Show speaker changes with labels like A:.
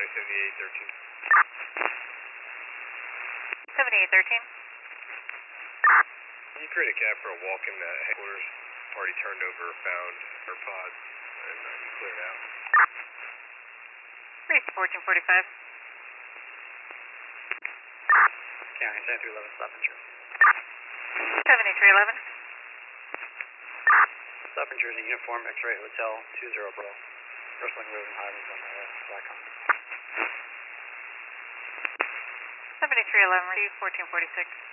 A: County 7813.
B: 7813.
A: Can you create a cab for a walk-in headquarters? Already turned over, found her pods, and you cleared out.
B: 1445.
C: County 7311, Stoppinger.
B: 7311.
C: Stoppinger is a uniform X-ray Hotel 20 Bro. Rustling Road and Highlands on Blackhawk.
B: 7311, 1446.